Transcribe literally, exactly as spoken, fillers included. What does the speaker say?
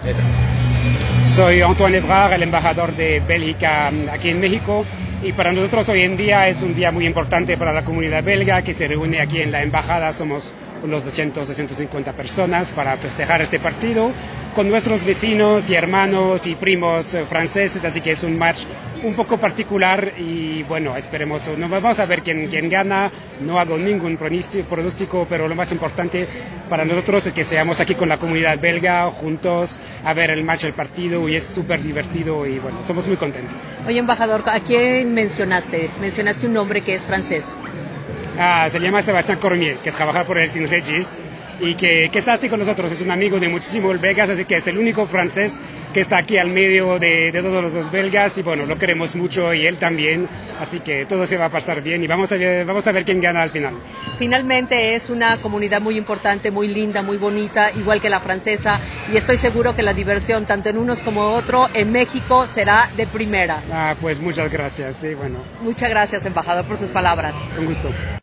Soy Antoine Ebrard, el embajador de Bélgica aquí en México, y para nosotros hoy en día es un día muy importante para la comunidad belga que se reúne aquí en la embajada. Somos unos doscientos, doscientas cincuenta personas para festejar este partido con nuestros vecinos y hermanos y primos eh, franceses, así que es un match un poco particular y bueno, esperemos, no, vamos a ver quién, quién gana. No hago ningún pronóstico, pero lo más importante para nosotros es que seamos aquí con la comunidad belga juntos a ver el match, el partido, y es súper divertido y bueno, somos muy contentos. Oye, embajador, ¿a quién mencionaste? Mencionaste un nombre que es francés. Ah, se llama Sebastián Cormier, que trabaja por el Synregis y que, que está así con nosotros. Es un amigo de muchísimos belgas, así que es el único francés que está aquí al medio de, de todos los belgas y bueno, lo queremos mucho y él también, así que todo se va a pasar bien y vamos a ver, vamos a ver quién gana al final. Finalmente es una comunidad muy importante, muy linda, muy bonita, igual que la francesa, y estoy seguro que la diversión tanto en unos como otro en México será de primera. Ah, pues muchas gracias, sí, bueno. Muchas gracias, embajador, por sus palabras. Con gusto.